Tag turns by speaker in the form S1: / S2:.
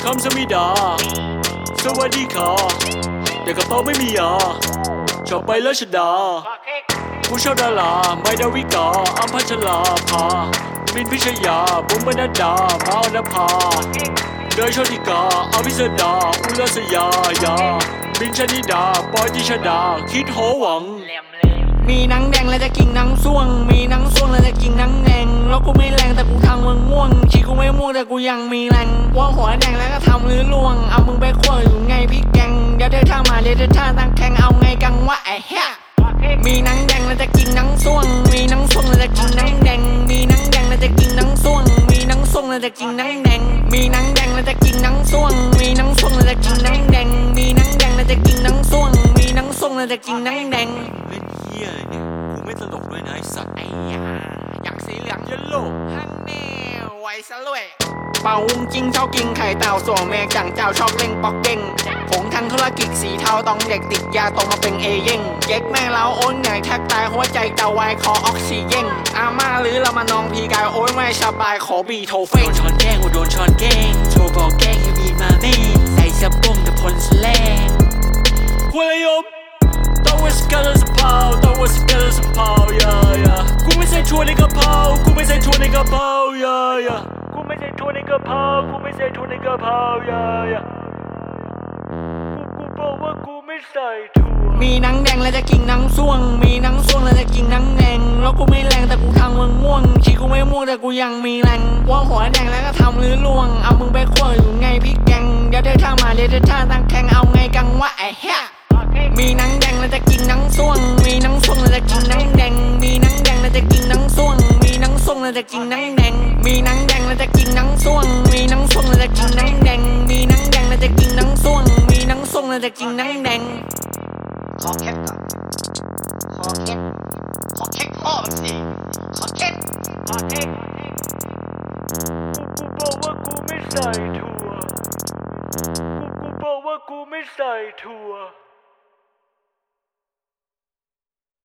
S1: ำสมิดาสวัสดีค่ะแต่กระเป๋าไม่มียาชอบไปแล้วชดาผู้ชอบดาราไม่ดาวิกาอัมพัชราภามินพิชยาบุ๋มบรรดามาอนภาเดยโชติกาอภิสดาอุลสยายาบินชนิดาปอยติชดาคิดโหวัง
S2: มีหนังแดงแล้วจะกินหนังส่วงมีหนังส่วงแล้วจะกินหนังแดงแล้วกูไม่แรงแต่กูทำมึงง่วงชีกูไม่ม่วงแต่กูยังมีแรงว่าหัวแดงแล้วก็ทำหรือล่วงเอามึงไปคั่วอยู่ไงพี่แกงเดี๋ยวเธอท่ามาเดี๋ยวเธอท่าตั้งแข่งเอาไงกังวะไอ้เหี้ยมีหนังแดงแล้วจะกินหนังส่วงมีหนังส่วงแล้วจะกินหนังแดงมีหนังแดงแล้วจะกินหนังส่วงมีหนังส่วงแล้วจะกินหนังแดงมีหนังแดงแล้วจะกินหนังส่วงมีหนังส่วงแล้วจะกินหนังแดงมีหนังแดงแล้วจะกินหนังส่วงมีหนังส่วงแล้วจะกินหนังแดง
S1: เล่นเหี้ยอะไรเนี่ยกูไม่ตลกด้วยนะไอ้สัตว์
S2: ไอ้ยาอย่างสีเหลือง
S1: เยลโล่
S2: ฮันแน่ไว้ซะเลยเป่าวุ้งจิ้งชอบกินไข่เต่าส่วนแม่จังเจ้าชอบเล่งปอกเด้งผงทางธุรกิจสีเทาต้องเด็กติดยาตรงมาเป็นเอเย่งเย็กแม่เราโอนเหนื่อยแทบตายหัวใจจะวายคอออกซิเจนอาม่าหรือเรามานองพีกายโอ้ยไม่สบายขอบีโทเฟ
S1: โดนช้อนแกล้งโดนช้อนแกล้งโทรบอกแกล้งให้มีมาแม่ใส่สะโพกแต่พลสแลงคุยยบต้องว่าสกัดสะเพาต้องว่าสกัดสะเพายากูไม่ใส่ถั่วในกระเพรากูไม่ใส่ถั่วในกระเพรายากูไม่ใส่ถั่วในกระเพรากูไม่ใส่ถั่วในกระเพรายากูบอกว่ากูไม่ใส่ถั่ว
S2: มีหนังแดงแล้วจะกินหนังส่วงมีหนังส่วงแล้วจะกินหนังแดงแล้วกูไม่แรงแต่กูทำมึงง่วงชีกูไม่ม่วงแต่กูยังมีแรงว่าหัวแดงแล้วก็ทำหรือล่วงเอามึงไปคั่วอยู่ไงพี่แกงเดี๋ยวเธอท่ามาเดี๋ยวเธอท่าตั้งแข่งเอาไงกังวะไอ้เหี้ยมีหนังแดงแล้วจะกินหนังส่วงมีหนังส่วงแล้วจะกินหนังแดงมีหนังแดงแล้วจะกินหนังส่วงมีหนังส่วงแล้วจะกินหนังแดงมีหนังแดงแล้วจะกินหนังส่วงมีหนังส่วงแล้วจะกินหนังแดงมีหนังแดงแล้วจะกินหนังส่วงมีหนังส่วงแล้วจะกินหนังแดง
S3: ขอเคล็ดก่อนขอเคล็ดพ่อมันสิขอเคล็ด
S1: กูบอกว่ากูไม่ใส่ถั่วกูบอกว่ากูไม่ใส่ถั่ว